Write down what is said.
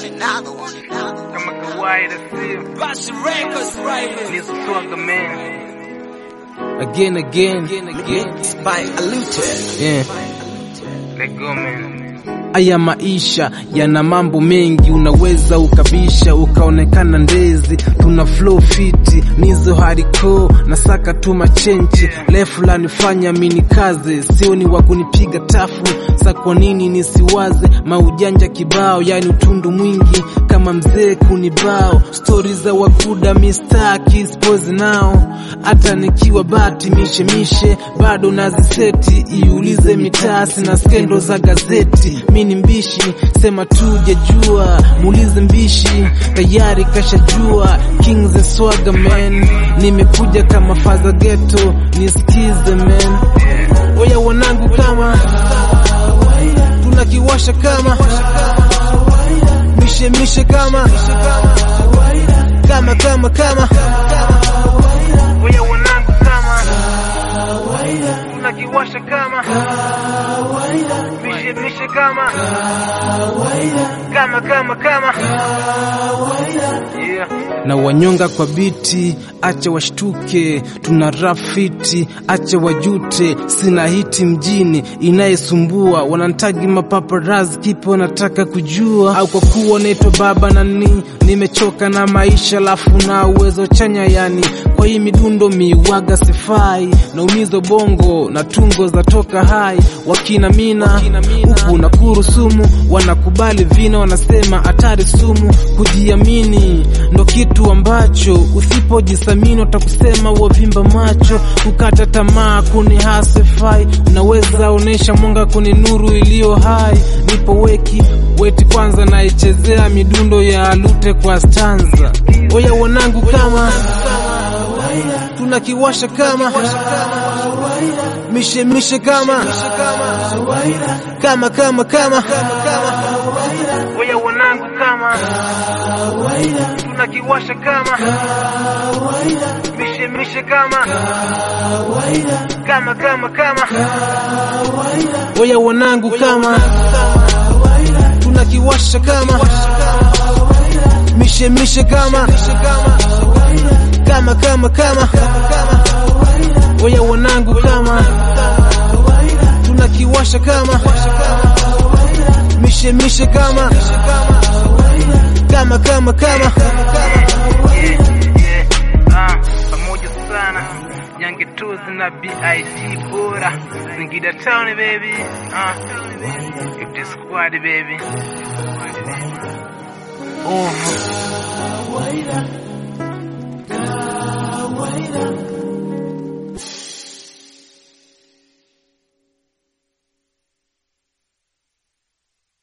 Kama kawaida sio Bashi Records right Nizo Swagga man Again by Alute yeah. Let go man. Aya maisha yana mambo mengi, unaweza ukabisha ukaonekana ndezi. Tuna flow fiti nizo hardcore na saka tu machenchi lefu la nifanya mini kaze, sio ni wakunipiga tafu. Sa kwa nini nisiwaze maujanja kibao, yani utundu mwingi kama mzee kunibao. Stories za wakuda mistaki spozi nao, hata nikiwa bati mishe bado naziseti. Iulize mitasi na skendo za gazeti. Mini mbishi sema tu jajua, muulize mbishi tayari kashajua. Kings and Swagga man, nimekuja kama faza ghetto, nisikize man. Oya wanangu kama tunakiwasha kama mishe kama oya wanangu kama tunakiwasha kama mishe kama yeah. Na wanyonga kwa biti acha washtuke, tuna rafiti acha wajute. Sina hiti mjini inayesumbua, wanantagi mapaparazzi kipo nataka kujua. Au kwa kuwa naitwa baba nani, nimechoka na maisha lafu na uwezo chanya yani. Kwa hii midundo miwaga sifai, na umizo bongo na tungo za toka hai. Wakina mina upu na kurusumu, wanakubali vina wanasema atari sumu. Kujiamini ndo kitu ambacho usipojisamini utakusema wavimba macho. Kukata tamaa kuni hasifai, unaweza onesha mwanga kuni nuru iliyo hai. Nipo weti kwanza naichezea midundo ya Alute kwa stanza. Oya wanangu kama tunakiwasha kama mishe kama oya wanangu kama tunakiwasha kama mishe kama oya wanangu kama tunakiwasha kama mishe kama oya wanangu kama tunakiwasha kama mishe kama pamoja sana Yange Tuzi na B.I.G. bora Singida Town baby if the squad baby oh